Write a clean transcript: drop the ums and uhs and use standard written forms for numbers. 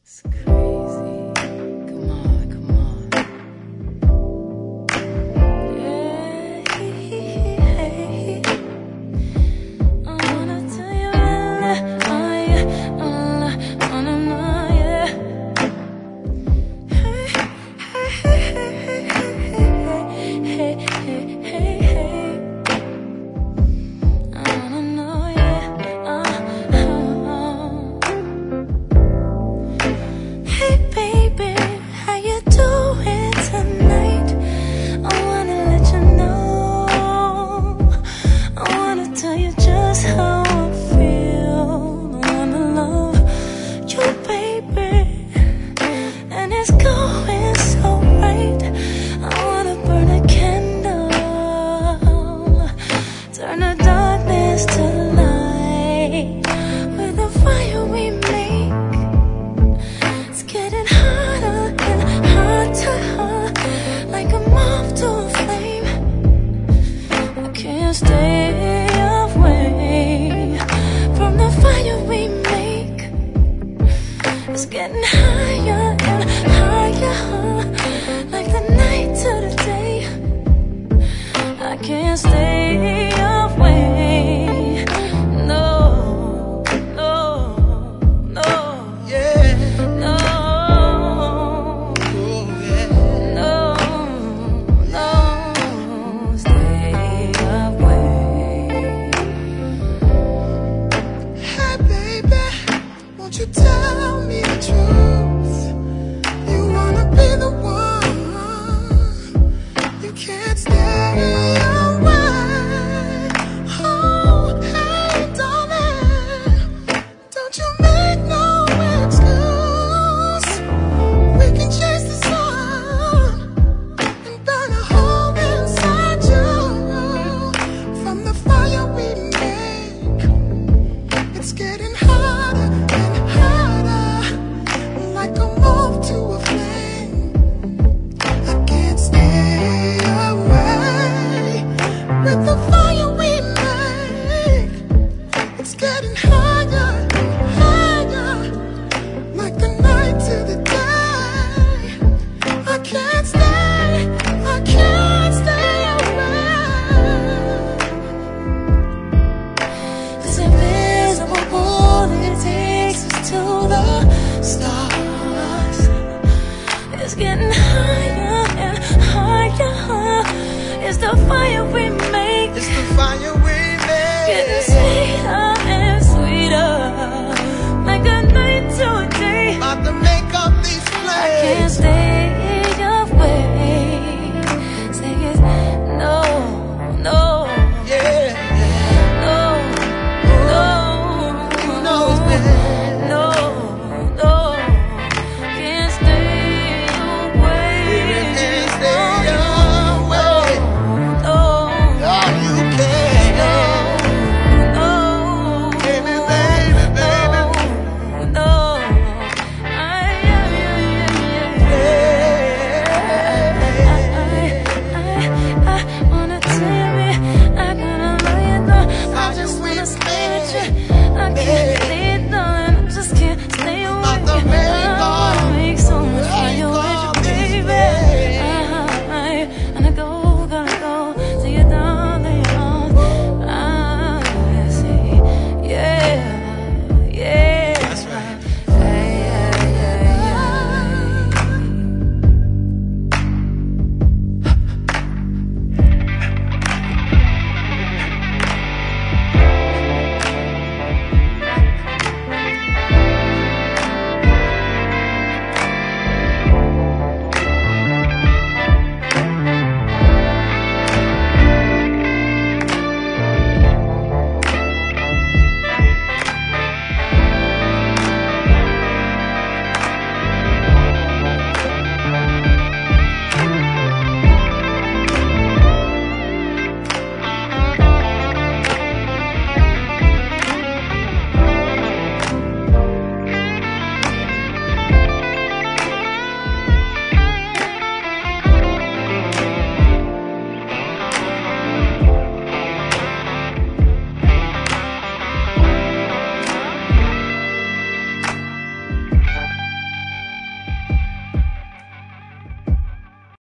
It's crazy. Come on, come on. Yeah, I wanna tell you wanna know, yeah. Hey. I wanna know, yeah. Hey baby, how you doing tonight? I wanna let you know. I wanna tell you just how I feel. I wanna love you, baby, and it's going so right. I wanna burn a candle, turn the darkness to light. With the fire we make, it's getting hotter and hotter, like a moth to a flame. I can't stay away from the fire we make. It's getting higher and higher, like the night to the day. I can't stay away. No. Yeah. No. Stay away. Hey baby, won't you tell me the truth? You wanna be the one. You can't stay away. Oh, hey darling, don't you make no excuse. We can chase the sun and burn a hole inside you. From the fire we make, it's getting hotter and hotter, like a moth to a flame. I can't stay away with the fire we make. It's getting higher and higher, like the night to the day. I can't stay away. This invisible pull, it takes us to the stars. It's getting higher and higher. It's the fire we make. It's the fire we Getting make. sweeter